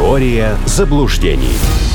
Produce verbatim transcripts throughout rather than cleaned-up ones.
Теория заблуждений.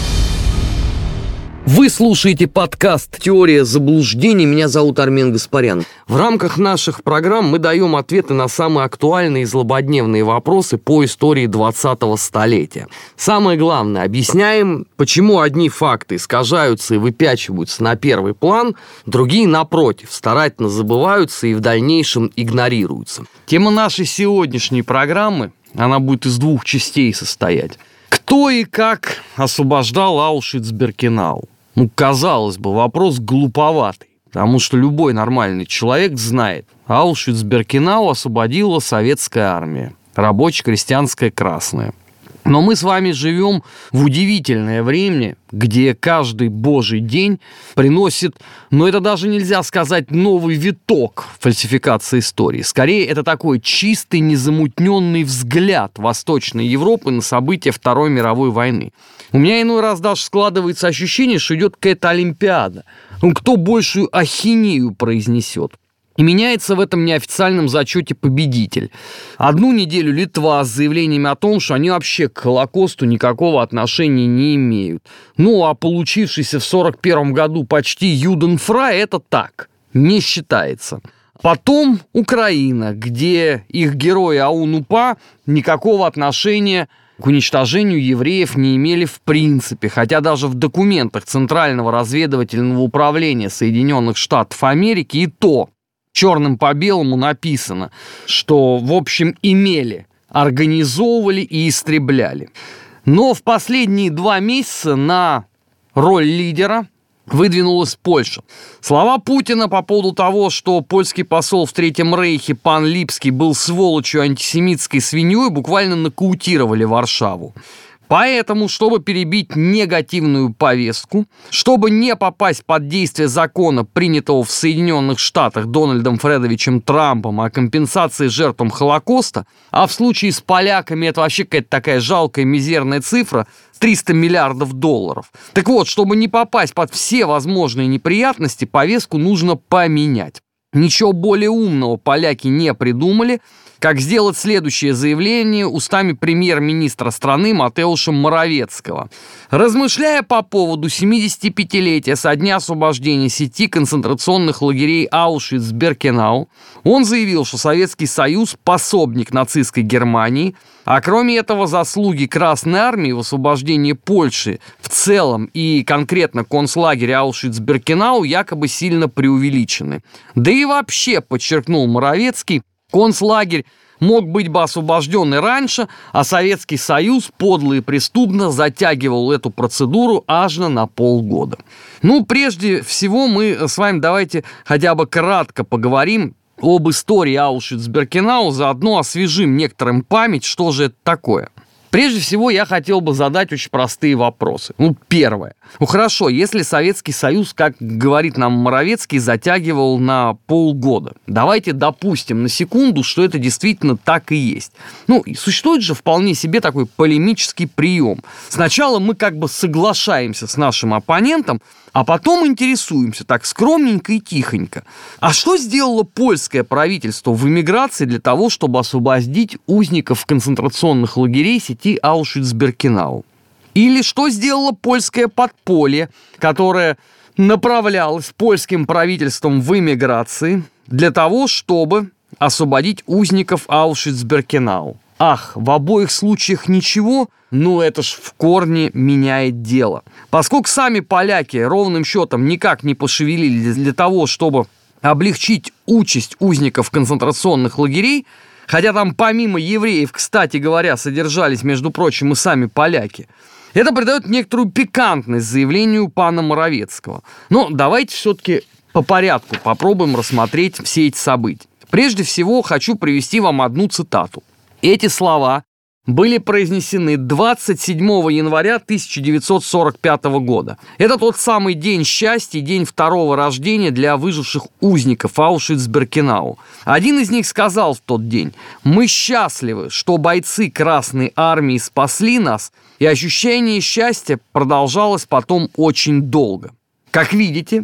Вы слушаете подкаст «Теория заблуждений». Меня зовут Армен Гаспарян. В рамках наших программ мы даем ответы на самые актуальные и злободневные вопросы по истории двадцатого столетия. Самое главное, объясняем, почему одни факты искажаются и выпячиваются на первый план, другие, напротив, старательно забываются и в дальнейшем игнорируются. Тема нашей сегодняшней программы, она будет из двух частей состоять. Кто и как освобождал Аушвиц-Биркенау? Ну, казалось бы, вопрос глуповатый, потому что любой нормальный человек знает, Аушвиц-Биркенау освободила советская армия, рабоче-крестьянская красная. Но мы с вами живем в удивительное время, где каждый божий день приносит, ну это даже нельзя сказать, новый виток фальсификации истории. Скорее, это такой чистый, незамутненный взгляд Восточной Европы на события Второй мировой войны. У меня иной раз даже складывается ощущение, что идет какая-то олимпиада. Ну, кто большую ахинею произнесет? И меняется в этом неофициальном зачете победитель. Одну неделю Литва с заявлениями о том, что они вообще к Холокосту никакого отношения не имеют. Ну, а получившийся в сорок первом году почти Юденфрай – это так, не считается. Потом Украина, где их герои АУН-УПА никакого отношения к уничтожению евреев не имели в принципе, хотя даже в документах Центрального разведывательного управления Соединенных Штатов Америки и то черным по белому написано, что, в общем, имели, организовывали и истребляли. Но в последние два месяца на роль лидера выдвинулась Польша. Слова Путина по поводу того, что польский посол в Третьем Рейхе пан Липский был сволочью антисемитской свиньей, буквально нокаутировали Варшаву. Поэтому, чтобы перебить негативную повестку, чтобы не попасть под действие закона, принятого в Соединенных Штатах Дональдом Фредовичем Трампом о компенсации жертвам Холокоста, а в случае с поляками это вообще какая-то такая жалкая мизерная цифра, триста миллиардов долларов. Так вот, чтобы не попасть под все возможные неприятности, повестку нужно поменять. Ничего более умного поляки не придумали, как сделать следующее заявление устами премьер-министра страны Матеуша Моровецкого. Размышляя по поводу семидесятипятилетия со дня освобождения сети концентрационных лагерей Аушвиц-Биркенау, он заявил, что Советский Союз – пособник нацистской Германии, а кроме этого заслуги Красной Армии в освобождении Польши в целом и конкретно концлагеря Аушвиц-Биркенау якобы сильно преувеличены. Да и вообще, подчеркнул Моровецкий, концлагерь мог быть бы освобожден и раньше, а Советский Союз подло и преступно затягивал эту процедуру аж на полгода. Ну, прежде всего, мы с вами давайте хотя бы кратко поговорим об истории Аушвиц-Биркенау, заодно освежим некоторым память, что же это такое. Прежде всего, я хотел бы задать очень простые вопросы. Ну, первое. Ну, хорошо, если Советский Союз, как говорит нам Моровецкий, затягивал на полгода, давайте допустим на секунду, что это действительно так и есть. Ну, существует же вполне себе такой полемический прием. Сначала мы как бы соглашаемся с нашим оппонентом, а потом интересуемся так скромненько и тихонько. А что сделало польское правительство в эмиграции для того, чтобы освободить узников концентрационных лагерей сети Аушвиц-Биркенау? Или что сделало польское подполье, которое направлялось польским правительством в эмиграции для того, чтобы освободить узников Аушвиц-Биркенау? Ах, в обоих случаях ничего? Ну, это ж в корне меняет дело. Поскольку сами поляки ровным счетом никак не пошевелились для того, чтобы облегчить участь узников концентрационных лагерей, хотя там помимо евреев, кстати говоря, содержались, между прочим, и сами поляки, это придает некоторую пикантность заявлению пана Моровецкого. Но давайте все-таки по порядку попробуем рассмотреть все эти события. Прежде всего, хочу привести вам одну цитату. Эти слова были произнесены двадцать седьмого января тысяча девятьсот сорок пятого года. Это тот самый день счастья, день второго рождения для выживших узников Аушвиц-Биркенау. Один из них сказал в тот день: «Мы счастливы, что бойцы Красной Армии спасли нас», и ощущение счастья продолжалось потом очень долго. Как видите,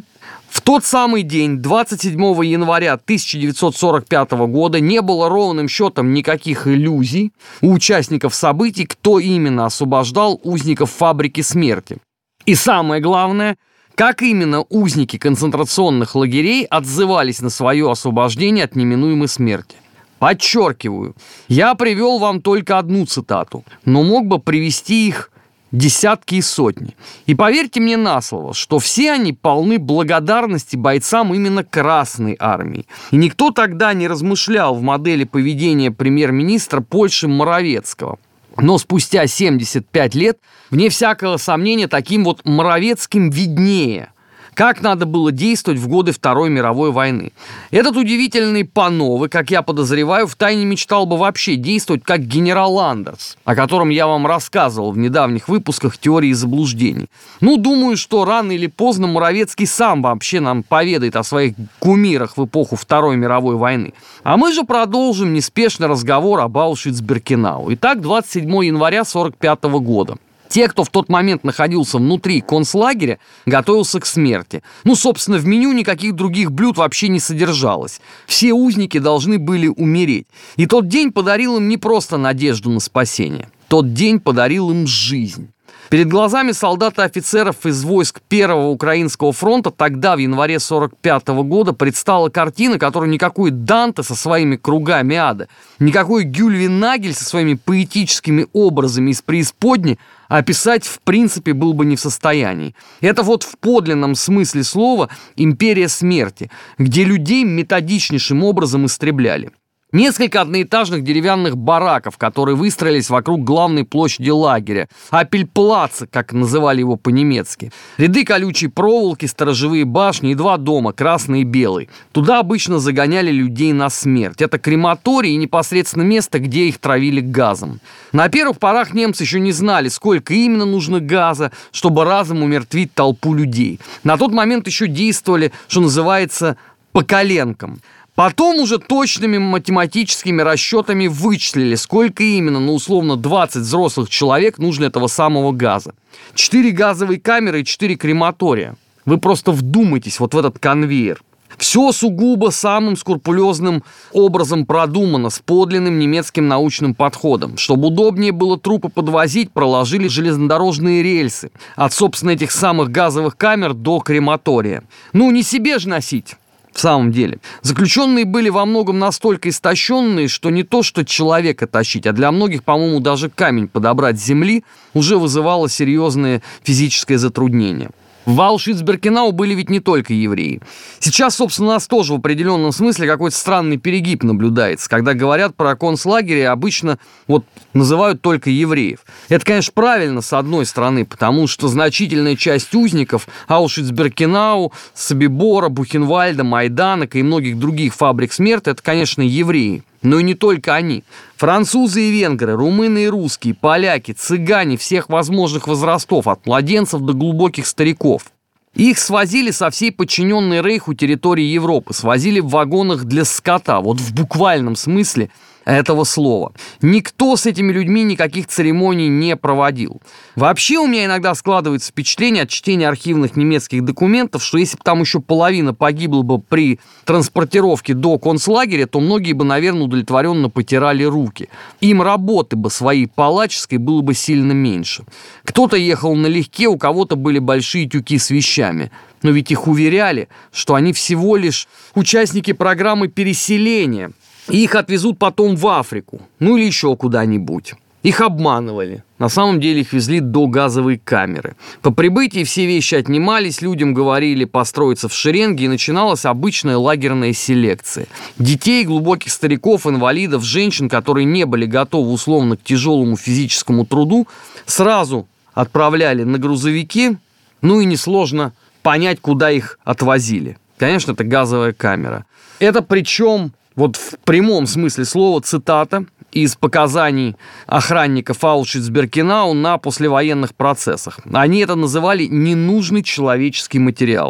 В тот самый день, двадцать седьмого января тысяча девятьсот сорок пятого года, не было ровным счетом никаких иллюзий у участников событий, кто именно освобождал узников фабрики смерти. И самое главное, как именно узники концентрационных лагерей отзывались на свое освобождение от неминуемой смерти. Подчеркиваю, я привел вам только одну цитату, но мог бы привести их десятки и сотни. И поверьте мне на слово, что все они полны благодарности бойцам именно Красной армии. И никто тогда не размышлял в модели поведения премьер-министра Польши Моровецкого. Но спустя семьдесят пять лет, вне всякого сомнения, таким вот Моровецким виднее, как надо было действовать в годы Второй мировой войны. Этот удивительный Пановы, как я подозреваю, втайне мечтал бы вообще действовать как генерал Андерс, о котором я вам рассказывал в недавних выпусках «Теории заблуждений». Ну, думаю, что рано или поздно Моровецкий сам вообще нам поведает о своих кумирах в эпоху Второй мировой войны. А мы же продолжим неспешный разговор об Аушвиц-Биркенау. Итак, двадцать седьмого января сорок пятого года. Те, кто в тот момент находился внутри концлагеря, готовился к смерти. Ну, собственно, в меню никаких других блюд вообще не содержалось. Все узники должны были умереть. И тот день подарил им не просто надежду на спасение. Тот день подарил им жизнь. Перед глазами солдат и офицеров из войск Первого Украинского фронта тогда, в январе сорок пятого года, предстала картина, которую никакой Данте со своими кругами ада, никакой Гюльвин Нагель со своими поэтическими образами из преисподней описать в принципе был бы не в состоянии. Это вот в подлинном смысле слова империя смерти, где людей методичнейшим образом истребляли. Несколько одноэтажных деревянных бараков, которые выстроились вокруг главной площади лагеря, Апельплаца, как называли его по-немецки. Ряды колючей проволоки, сторожевые башни и два дома, красный и белый. Туда обычно загоняли людей на смерть. Это крематорий и непосредственно место, где их травили газом. На первых порах немцы еще не знали, сколько именно нужно газа, чтобы разом умертвить толпу людей. На тот момент еще действовали, что называется, по коленкам. Потом уже точными математическими расчетами вычислили, сколько именно на условно двадцать взрослых человек нужно этого самого газа. Четыре газовые камеры и четыре крематория. Вы просто вдумайтесь вот в этот конвейер. Все сугубо самым скрупулезным образом продумано, с подлинным немецким научным подходом. Чтобы удобнее было трупы подвозить, проложили железнодорожные рельсы. От, собственно, этих самых газовых камер до крематория. Ну, не себе же носить. В самом деле, заключенные были во многом настолько истощенные, что не то что человека тащить, а для многих, по-моему, даже камень подобрать с земли уже вызывало серьезное физическое затруднение. В Аушвиц-Биркенау были ведь не только евреи. Сейчас, собственно, у нас тоже в определенном смысле какой-то странный перегиб наблюдается. Когда говорят про концлагеря, обычно вот называют только евреев. Это, конечно, правильно, с одной стороны, потому что значительная часть узников Аушвиц-Биркенау, Собибора, Бухенвальда, Майданока и многих других фабрик смерти – это, конечно, евреи. Но и не только они. Французы и венгры, румыны и русские, поляки, цыгане всех возможных возрастов, от младенцев до глубоких стариков. Их свозили со всей подчиненной Рейху территории Европы, свозили в вагонах для скота, вот в буквальном смысле этого слова. Никто с этими людьми никаких церемоний не проводил. Вообще у меня иногда складывается впечатление от чтения архивных немецких документов, что если бы там еще половина погибла бы при транспортировке до концлагеря, то многие бы, наверное, удовлетворенно потирали руки. Им работы бы своей палаческой было бы сильно меньше. Кто-то ехал налегке, у кого-то были большие тюки с вещами. Но ведь их уверяли, что они всего лишь участники программы переселения. И их отвезут потом в Африку, ну или еще куда-нибудь. Их обманывали. На самом деле их везли до газовой камеры. По прибытии все вещи отнимались, людям говорили построиться в шеренги, и начиналась обычная лагерная селекция. Детей, глубоких стариков, инвалидов, женщин, которые не были готовы условно к тяжелому физическому труду, сразу отправляли на грузовики, ну и несложно понять, куда их отвозили. Конечно, это газовая камера. Это причем... Вот в прямом смысле слова цитата из показаний охранников Аушвиц-Биркенау на послевоенных процессах. Они это называли «ненужный человеческий материал».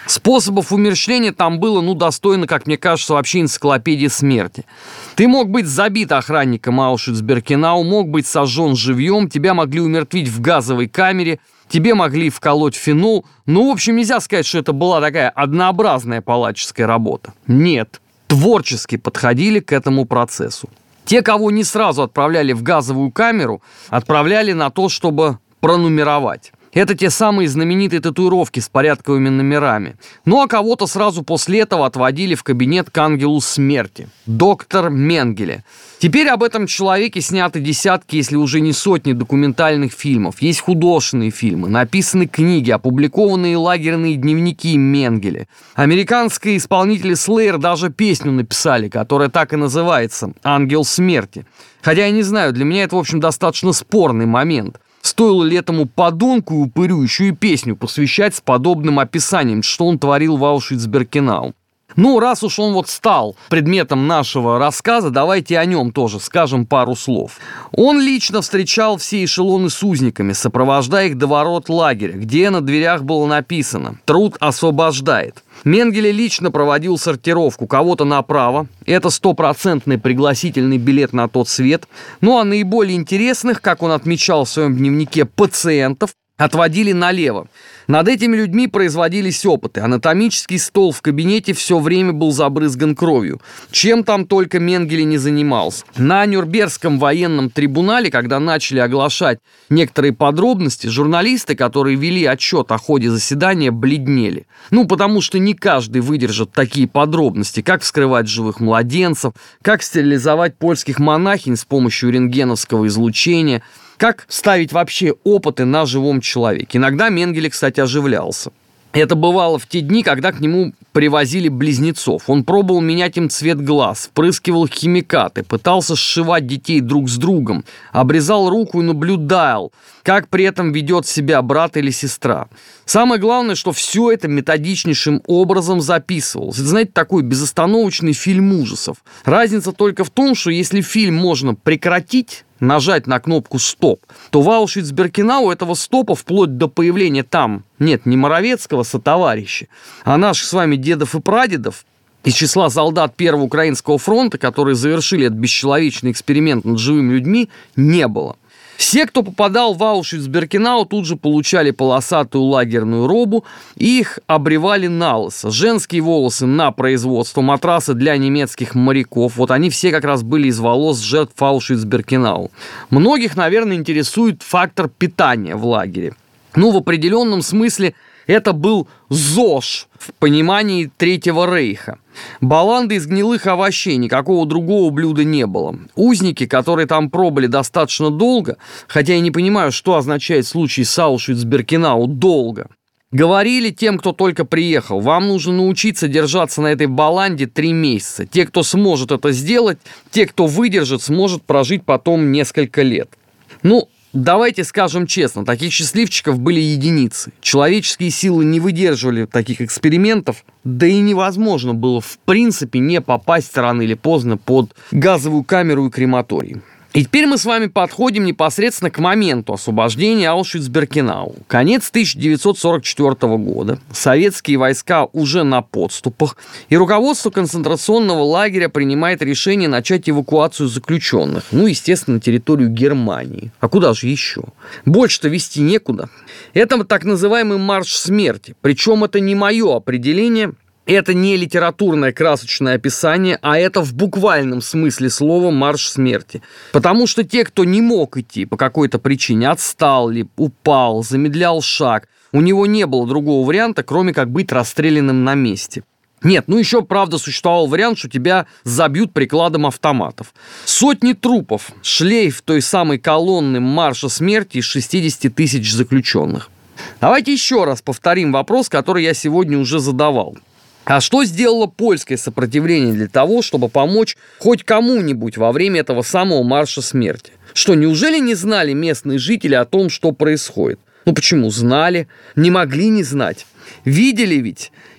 Способов умерщвления там было, ну, достойно, как мне кажется, вообще энциклопедии смерти. Ты мог быть забит охранником Аушвиц-Биркенау, мог быть сожжен живьем, тебя могли умертвить в газовой камере, тебе могли вколоть фенол. Ну, в общем, нельзя сказать, что это была такая однообразная палаческая работа. Нет, творчески подходили к этому процессу. Те, кого не сразу отправляли в газовую камеру, отправляли на то, чтобы пронумеровать. Это те самые знаменитые татуировки с порядковыми номерами. Ну а кого-то сразу после этого отводили в кабинет к ангелу смерти, доктор Менгеле. Теперь об этом человеке сняты десятки, если уже не сотни документальных фильмов. Есть художественные фильмы, написаны книги, опубликованные лагерные дневники Менгеле. Американские исполнители Slayer даже песню написали, которая так и называется «Ангел смерти». Хотя я не знаю, для меня это, в общем, достаточно спорный момент. Стоило ли этому подонку и упырю еще и песню посвящать с подобным описанием, что он творил в Аушвиц-Биркенау? Ну, раз уж он вот стал предметом нашего рассказа, давайте о нем тоже скажем пару слов. Он лично встречал все эшелоны с узниками, сопровождая их до ворот лагеря, где на дверях было написано «Труд освобождает». Менгеле лично проводил сортировку, кого-то направо, это стопроцентный пригласительный билет на тот свет, ну а наиболее интересных, как он отмечал в своем дневнике, пациентов, отводили налево. Над этими людьми производились опыты. Анатомический стол в кабинете все время был забрызган кровью. Чем там только Менгеле не занимался. На Нюрнбергском военном трибунале, когда начали оглашать некоторые подробности, журналисты, которые вели отчет о ходе заседания, бледнели. Ну, потому что не каждый выдержит такие подробности, как вскрывать живых младенцев, как стерилизовать польских монахинь с помощью рентгеновского излучения, как ставить вообще опыты на живом человеке. Иногда Менгеле, кстати, оживлялся. Это бывало в те дни, когда к нему привозили близнецов. Он пробовал менять им цвет глаз, впрыскивал химикаты, пытался сшивать детей друг с другом, обрезал руку и наблюдал, как при этом ведет себя брат или сестра. Самое главное, что все это методичнейшим образом записывалось. Это, знаете, такой безостановочный фильм ужасов. Разница только в том, что если фильм можно прекратить, нажать на кнопку «Стоп», то в Аушвиц-Биркенау этого стопа вплоть до появления там, нет, не Моровецкого сотоварища, а наших с вами дедов и прадедов, из числа солдат Первого Украинского фронта, которые завершили этот бесчеловечный эксперимент над живыми людьми, не было. Все, кто попадал в Аушвиц-Биркенау, тут же получали полосатую лагерную робу, и их обревали на лысо. Женские волосы на производство, матрасы для немецких моряков. Вот они все как раз были из волос жертв Аушвиц-Биркенау. Многих, наверное, интересует фактор питания в лагере. Ну, в определенном смысле это был ЗОЖ в понимании Третьего Рейха. Баланды из гнилых овощей, никакого другого блюда не было. Узники, которые там пробыли достаточно долго, хотя я не понимаю, что означает в случае с Аушвиц-Биркенау «долго», говорили тем, кто только приехал: вам нужно научиться держаться на этой баланде три месяца. Те, кто сможет это сделать, те, кто выдержит, сможет прожить потом несколько лет. Ну, давайте скажем честно, таких счастливчиков были единицы. Человеческие силы не выдерживали таких экспериментов, да и невозможно было в принципе не попасть рано или поздно под газовую камеру и крематорий. И теперь мы с вами подходим непосредственно к моменту освобождения Аушвиц-Биркенау. Конец тысяча девятьсот сорок четвёртого года. Советские войска уже на подступах. И руководство концентрационного лагеря принимает решение начать эвакуацию заключенных. Ну, естественно, на территорию Германии. А куда же еще? Больше-то везти некуда. Это так называемый марш смерти. Причем это не мое определение. Это не литературное красочное описание, а это в буквальном смысле слова марш смерти. Потому что те, кто не мог идти по какой-то причине, отстал ли, упал, замедлял шаг, у него не было другого варианта, кроме как быть расстрелянным на месте. Нет, ну еще, правда, существовал вариант, что тебя забьют прикладом автоматов. Сотни трупов, шлейф той самой колонны марша смерти из шестидесяти тысяч заключенных. Давайте еще раз повторим вопрос, который я сегодня уже задавал. А что сделало польское сопротивление для того, чтобы помочь хоть кому-нибудь во время этого самого марша смерти? Что, неужели не знали местные жители о том, что происходит? Ну почему? Знали, не могли не знать. Видели ведь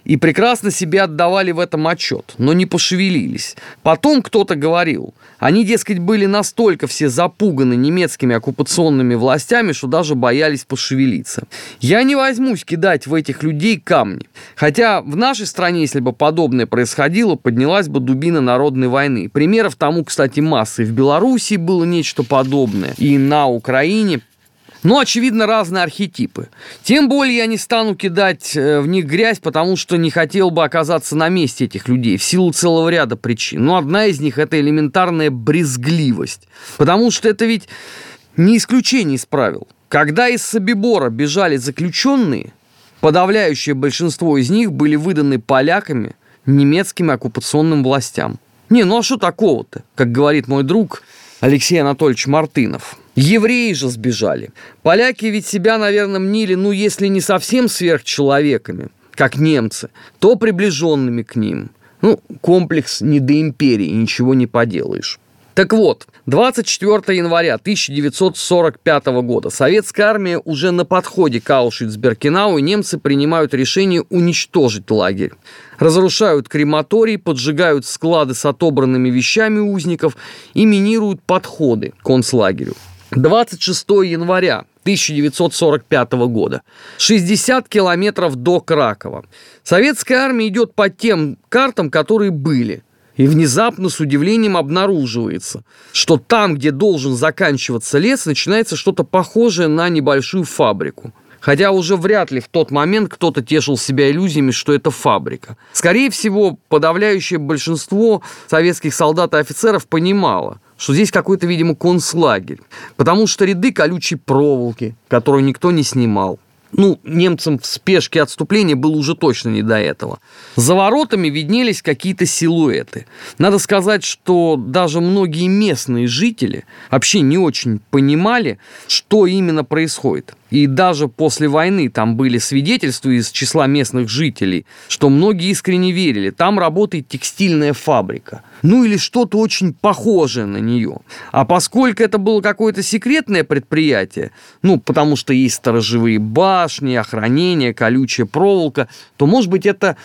и прекрасно себе отдавали в этом отчет, но не пошевелились. Потом кто-то говорил, они, дескать, были настолько все запуганы немецкими оккупационными властями, что даже боялись пошевелиться. Я не возьмусь кидать в этих людей камни. Хотя в нашей стране, если бы подобное происходило, поднялась бы дубина народной войны. Примеров тому, кстати, масса. И в Белоруссии было нечто подобное, и на Украине. Но, очевидно, разные архетипы. Тем более я не стану кидать в них грязь, потому что не хотел бы оказаться на месте этих людей в силу целого ряда причин. Но одна из них – это элементарная брезгливость. Потому что это ведь не исключение из правил. Когда из Собибора бежали заключенные, подавляющее большинство из них были выданы поляками немецким оккупационным властям. Не, ну а что такого-то, как говорит мой друг Алексей Анатольевич Мартынов. Евреи же сбежали. Поляки ведь себя, наверное, мнили, ну, если не совсем сверхчеловеками, как немцы, то приближенными к ним. Ну, комплекс не до империи, ничего не поделаешь. Так вот, двадцать четвёртого января тысяча девятьсот сорок пятого года советская армия уже на подходе к Аушвиц-Биркенау, и немцы принимают решение уничтожить лагерь. Разрушают крематорий, поджигают склады с отобранными вещами узников и минируют подходы к концлагерю. двадцать шестого января тысяча девятьсот сорок пятого года. шестьдесят километров до Кракова. Советская армия идет по тем картам, которые были. И внезапно с удивлением обнаруживается, что там, где должен заканчиваться лес, начинается что-то похожее на небольшую фабрику. Хотя уже вряд ли в тот момент кто-то тешил себя иллюзиями, что это фабрика. Скорее всего, подавляющее большинство советских солдат и офицеров понимало, что здесь какой-то, видимо, концлагерь, потому что ряды колючей проволоки, которую никто не снимал. Ну, немцам в спешке отступления было уже точно не до этого. За воротами виднелись какие-то силуэты. Надо сказать, что даже многие местные жители вообще не очень понимали, что именно происходит. И даже после войны там были свидетельства из числа местных жителей, что многие искренне верили, там работает текстильная фабрика. Ну или что-то очень похожее на нее. А поскольку это было какое-то секретное предприятие, ну потому что есть сторожевые башни, охранение, колючая проволока, то, может быть, это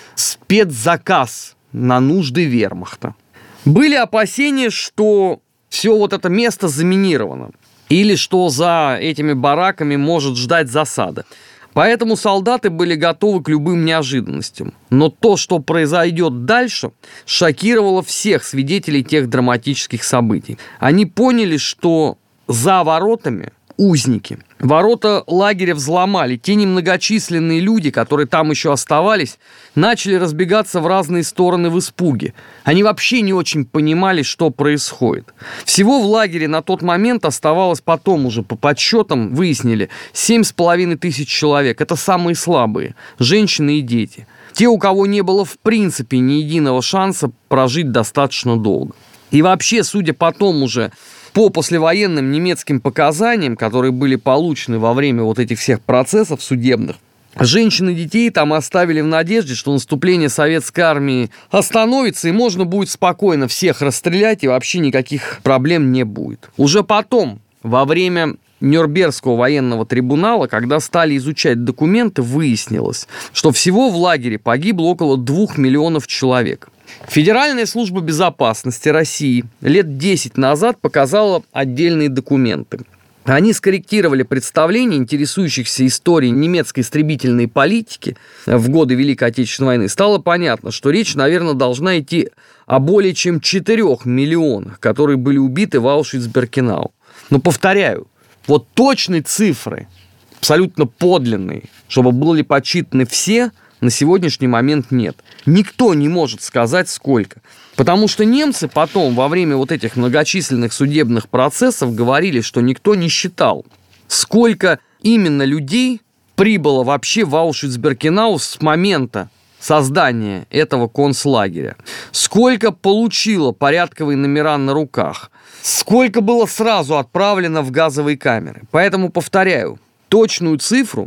спецзаказ на нужды вермахта. Были опасения, что все вот это место заминировано. Или что за этими бараками может ждать засада. Поэтому солдаты были готовы к любым неожиданностям. Но то, что произойдет дальше, шокировало всех свидетелей тех драматических событий. Они поняли, что за воротами узники. Ворота лагеря взломали. Те немногочисленные люди, которые там еще оставались, начали разбегаться в разные стороны в испуге. Они вообще не очень понимали, что происходит. Всего в лагере на тот момент оставалось, потом уже по подсчетам выяснили, семь с половиной тысяч человек. Это самые слабые. Женщины и дети. Те, у кого не было в принципе ни единого шанса прожить достаточно долго. И вообще, судя потом уже по послевоенным немецким показаниям, которые были получены во время вот этих всех процессов судебных, женщин и детей там оставили в надежде, что наступление советской армии остановится, и можно будет спокойно всех расстрелять, и вообще никаких проблем не будет. Уже потом, во время Нюрнбергского военного трибунала, когда стали изучать документы, выяснилось, что всего в лагере погибло около двух миллионов человек. Федеральная служба безопасности России лет десять назад показала отдельные документы. Они скорректировали представления интересующихся историей немецкой истребительной политики в годы Великой Отечественной войны. Стало понятно, что речь, наверное, должна идти о более чем четырех миллионах, которые были убиты в Аушвиц-Биркенау. Но, повторяю, вот точной цифры, абсолютно подлинные, чтобы были подсчитаны все, на сегодняшний момент нет. Никто не может сказать, сколько. Потому что немцы потом, во время вот этих многочисленных судебных процессов, говорили, что никто не считал, сколько именно людей прибыло вообще в Аушвиц-Биркенау с момента создания этого концлагеря. Сколько получило порядковые номера на руках. Сколько было сразу отправлено в газовые камеры. Поэтому, повторяю, точную цифру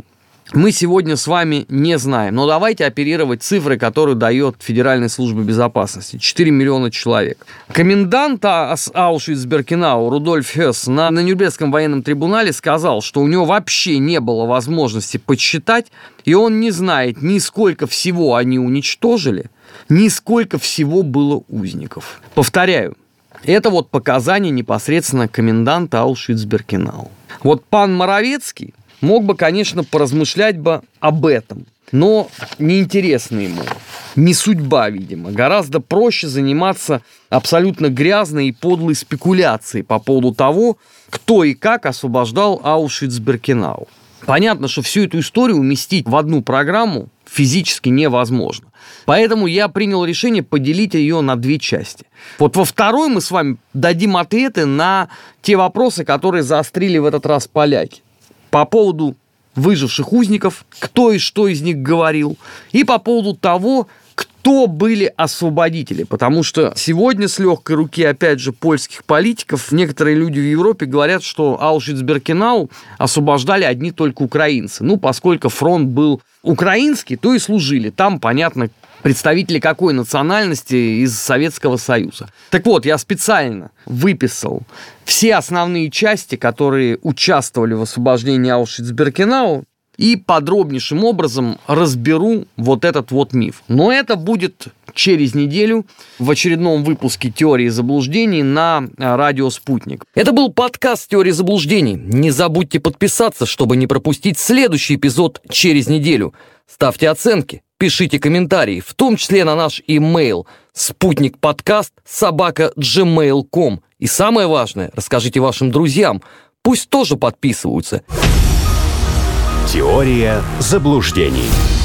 мы сегодня с вами не знаем. Но давайте оперировать цифры, которые дает Федеральная служба безопасности. четыре миллиона человек. Комендант Аушвиц-Биркенау Рудольф Хесс на, на Нюрнбергском военном трибунале сказал, что у него вообще не было возможности подсчитать, и он не знает ни сколько всего они уничтожили, ни сколько всего было узников. Повторяю, это вот показания непосредственно коменданта Аушвиц-Биркенау. Вот пан Моровецкий мог бы, конечно, поразмышлять бы об этом, но неинтересно ему, не судьба, видимо. Гораздо проще заниматься абсолютно грязной и подлой спекуляцией по поводу того, кто и как освобождал Аушвиц-Биркенау. Понятно, что всю эту историю уместить в одну программу физически невозможно. Поэтому я принял решение поделить ее на две части. Вот во второй мы с вами дадим ответы на те вопросы, которые заострили в этот раз поляки. По поводу выживших узников, кто и что из них говорил, и по поводу того, кто были освободители. Потому что сегодня с легкой руки, опять же, польских политиков, некоторые люди в Европе говорят, что Аушвиц-Биркенау освобождали одни только украинцы. Ну, поскольку фронт был украинский, то и служили. Там, понятно, представители какой национальности из Советского Союза. Так вот, я специально выписал все основные части, которые участвовали в освобождении Аушвиц-Биркенау, и подробнейшим образом разберу вот этот вот миф. Но это будет через неделю в очередном выпуске «Теории заблуждений» на радио «Спутник». Это был подкаст «Теории заблуждений». Не забудьте подписаться, чтобы не пропустить следующий эпизод через неделю. Ставьте оценки, пишите комментарии, в том числе на наш имейл спутникподкаст собака джимейл точка ком. И самое важное, расскажите вашим друзьям, пусть тоже подписываются. Теория заблуждений.